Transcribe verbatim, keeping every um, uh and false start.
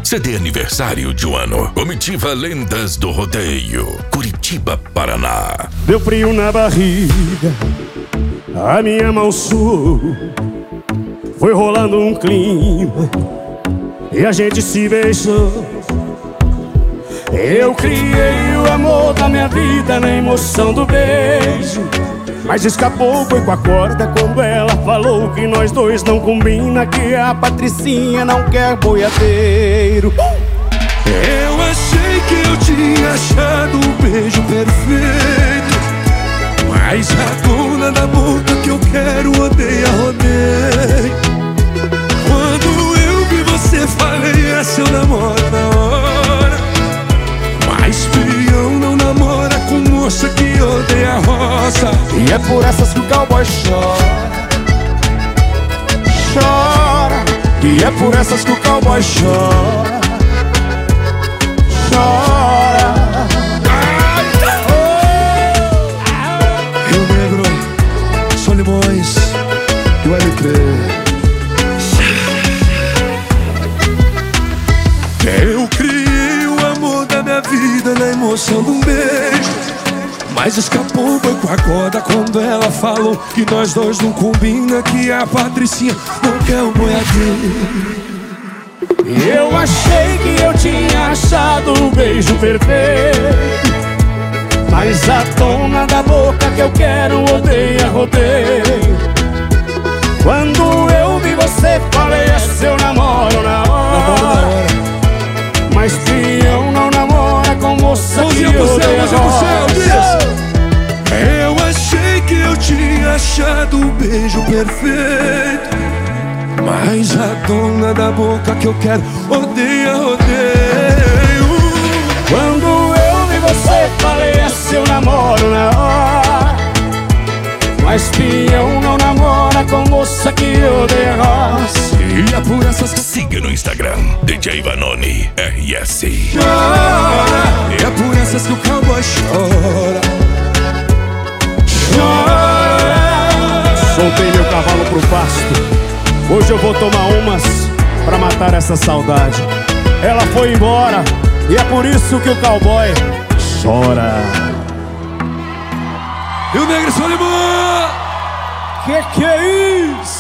C D aniversário de um ano. Comitiva Lendas do Rodeio, Curitiba, Paraná. Deu frio na barriga, a minha mão suou, foi rolando um clima e a gente se beijou. Eu criei o amor da minha vida na emoção do beijo, mas escapou, foi com a corda quando ela falou que nós dois não combina, que a Patricinha não quer boiadeiro. Eu achei que eu tinha achado o beijo perfeito, mas a dona da boca que eu quero odeia rodeio. Quando eu vi você falei, é seu namoro na hora, mas peão não namora com moça que odeia roça. E é por essas que o cowboy chora, chora. E é por essas que o cowboy chora, chora. Rio Negro, Solimões e o L P. Eu criei o amor da minha vida na emoção de um beijo, mas escapou, foi com a corda quando ela falou que nós dois não combina, que a Patricinha não quer o boiadeiro. Eu achei que eu tinha achado o beijo perfeito, mas a dona da boca que eu quero odeia rodeio. Quando eu vi você falei, é seu namoro na hora, mas peão não namora com moça que odeia roça. Eu achei que eu tinha achado o beijo perfeito, mas a dona da boca que eu quero odeia rodeio. Quando eu vi você falei, é seu namoro na hora, mas peão não namora com moça que odeia roça. E é por essas que... Siga no Instagram, D J Vanoni R S. Chora. E é por essas que o cowboy chora, chora. Soltei meu cavalo pro pasto, hoje eu vou tomar umas pra matar essa saudade. Ela foi embora e é por isso que o cowboy chora. E o Negro Solimão. Que que é isso?